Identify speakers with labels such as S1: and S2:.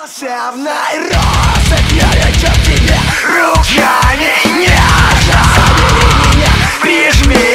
S1: Волшебной россыпь я лечу к тебе руками нежно. Забери меня, прижми.